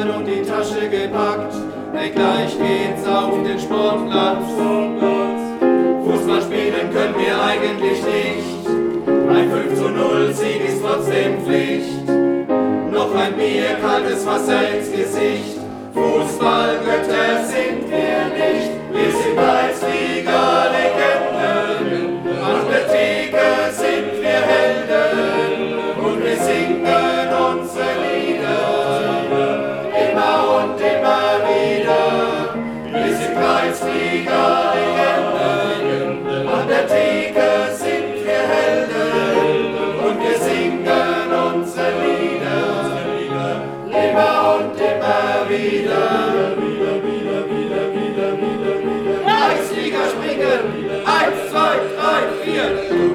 Karten und die Tasche gepackt, denn gleich geht's auf den Sportplatz. Fußball spielen können wir eigentlich nicht, ein 5:0 Sieg ist trotzdem Pflicht. Noch ein Bier, kaltes Wasser ins Gesicht, Fußballgötter sind wir nicht, wir sind Kreisliga-Legenden, an der Theke sind wir Helden und wir singen unsere Lieder, immer und immer wieder. Wir sind Kreisliga-Legenden, an der Theke sind wir Helden und wir singen unsere Lieder, immer und immer wieder. Kreisliga springen, 1, 2, 3, 4.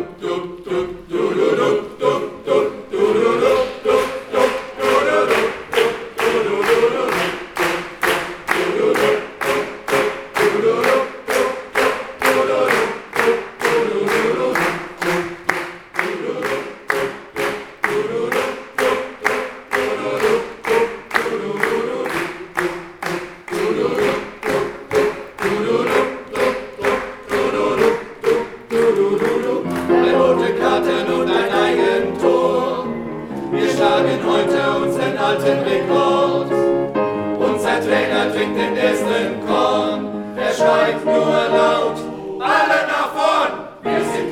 Eine rote Karte und ein Eigentor. Wir schlagen heute unseren alten Rekord. Unser Trainer trinkt den ersten Korn. Er schreit nur laut, alle nach vorn. Wir sind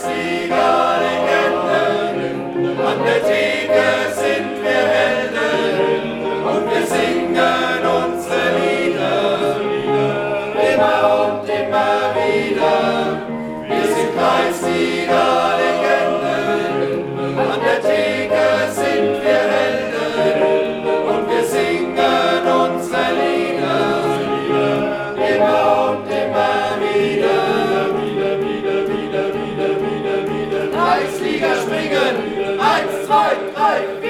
Kreisliga-Legenden. An der Theke sind wir Helden. Und wir singen unsere Lieder, immer und immer wieder. Wir sind Kreisliga-Legenden, an der Theke sind wir Helden und wir singen unsere Lieder, immer und immer wieder. Kreisliga springen, 1, 2, 3, 4.